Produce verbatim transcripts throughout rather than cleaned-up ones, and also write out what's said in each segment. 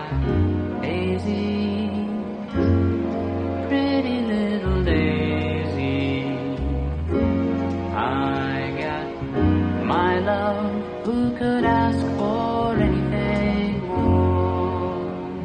daisies, pretty little daisies. I got my love, who could ask for anything more?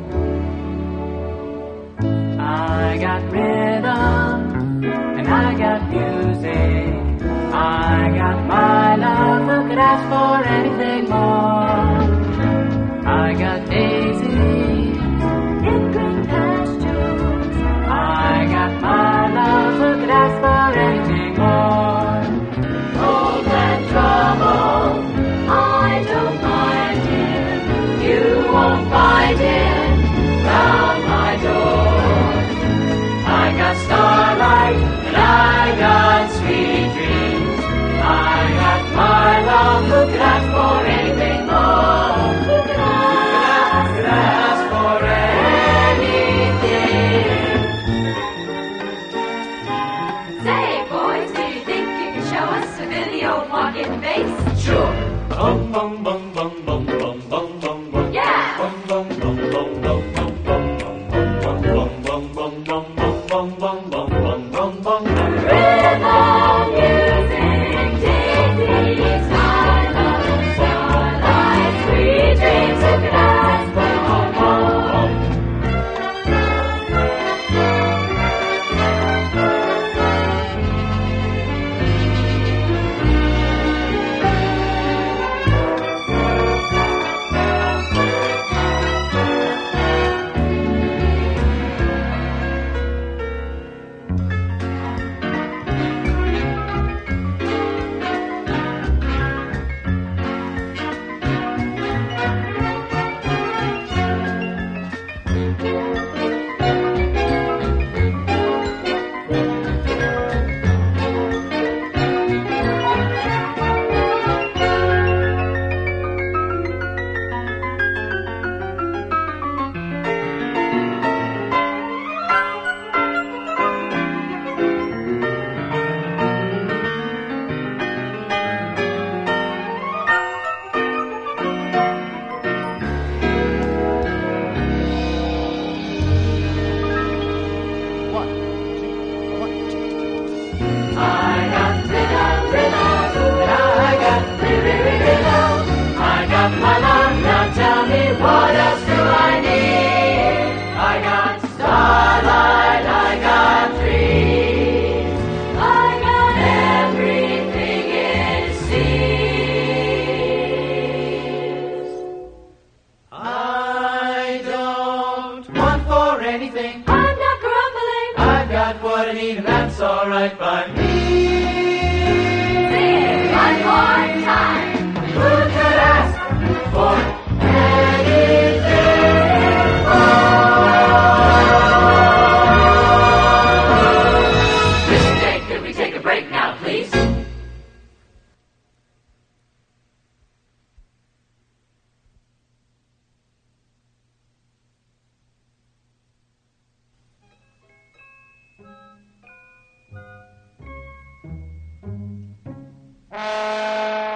I got rhythm, and I got music. I got my love, who could ask for anything more? I got daisies in green pastures. I got my love, who could ask for anything more? Cold and trouble, I don't mind him. You won't find him round my door. I got starlight and I got sweet dreams. I got my love, who could ask for anything more? Who could ask, who could ask for anything? Say, boys, do you think you can show us a video of walking bass? Sure. Bum bum bum bum bum bum bum bum bum. Yeah. Bum bum bum bum bum bum bum bum bum bum bum bum bum bum bum bum bum. Rhythm, music, daisies, my love, starlight, sweet dreams, who could ask for more? Anything. I'm not grumbling. I've got what I need, and that's alright by me. Sing it one more time. Who could ask for anything more? Mister J, could we take a break now, please? Uh...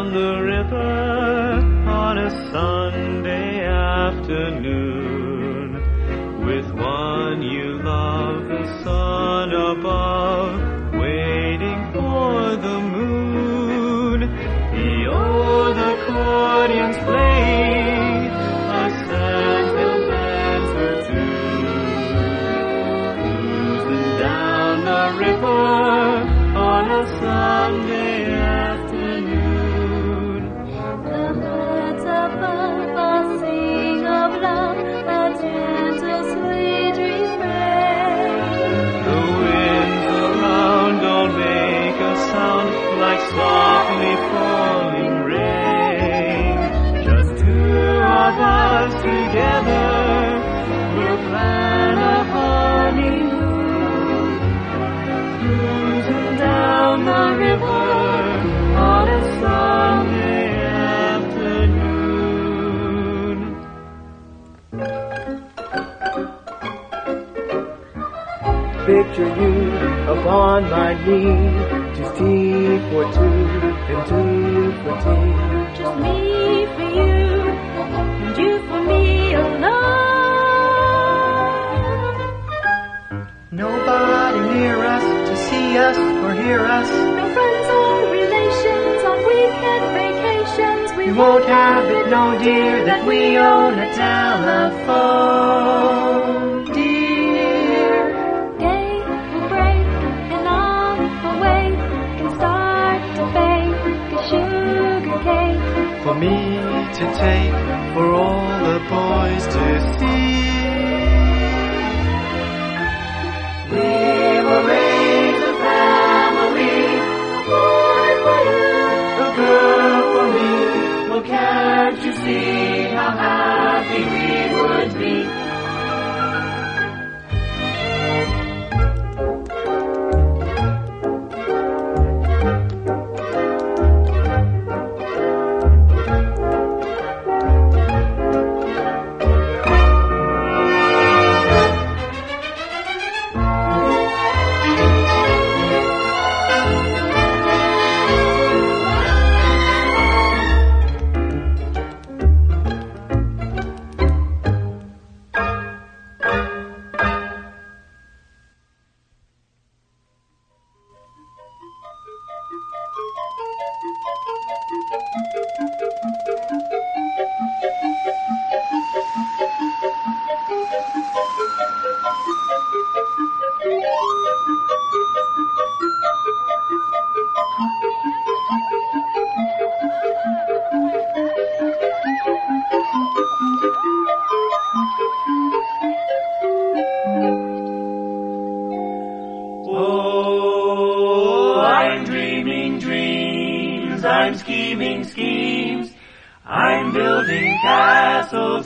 down the river on a Sunday afternoon. With one you love, the sun above, waiting for the moon. The old accordions play a sandhill dance or two, cruising down the river on a Sunday afternoon. The birds above all sing of love, a gentle sweet refrain. The winds around don't make a sound like softly falling rain. Just two of us together will plan a honeymoon, cruising down the river on a Sunday afternoon. Picture you upon my knee, just tea for two and two for tea. Just me for you, and you for me alone. Nobody near us to see us or hear us. No friends or relations on weekend vacations. We We won't have it, no dear, that we own a telephone, dear. Day will break and all the way can start to bake a sugar cake. For me to take, for all the boys to see. We will raise a family, a boy for you, a girl for me. Well, can't you see how happy we would be? Oh, I'm dreaming dreams, I'm scheming schemes, I'm building castles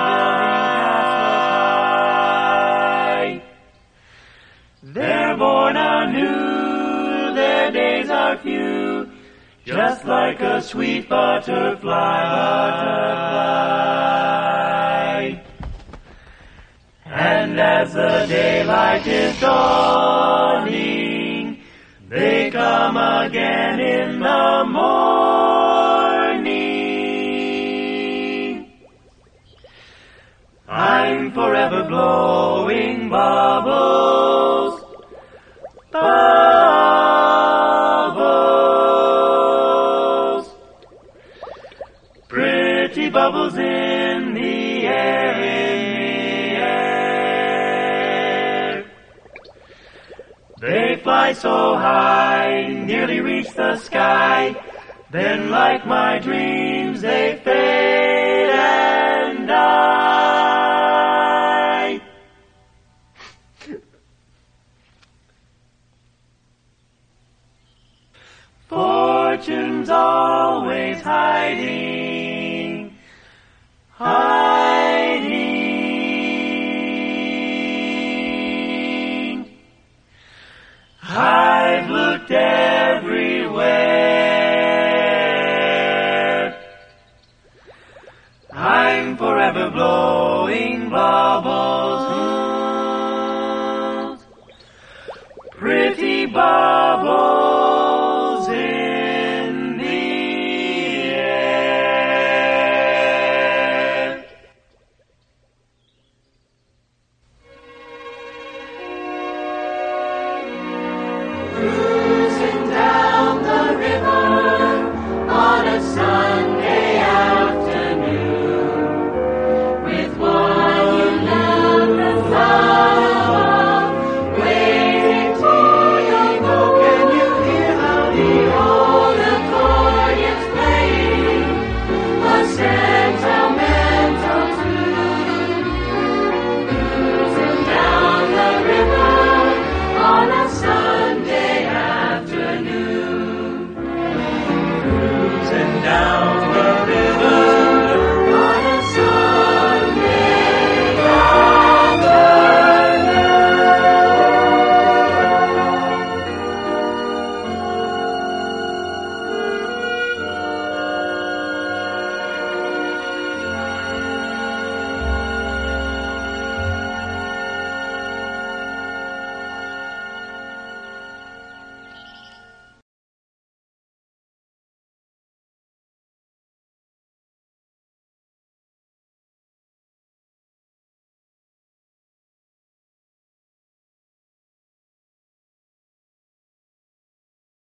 high. They're born anew, their days are few, just like a sweet butterfly, butterfly. And as the daylight is dawning, they come again in the morning. I'm forever blowing bubbles, bubbles, pretty bubbles in the air, in the air. They fly so high, nearly reach the sky, then like my dreams they fade and die. Fortune's always hiding, hiding. I've looked everywhere. I'm forever blowing bubbles, pretty bubbles in the cruising down the river on a Sunday afternoon with one you love, the thought of waiting for your boat. Can you hear how the old accordion's playing a sentimental tune? Cruising down the river on a Sunday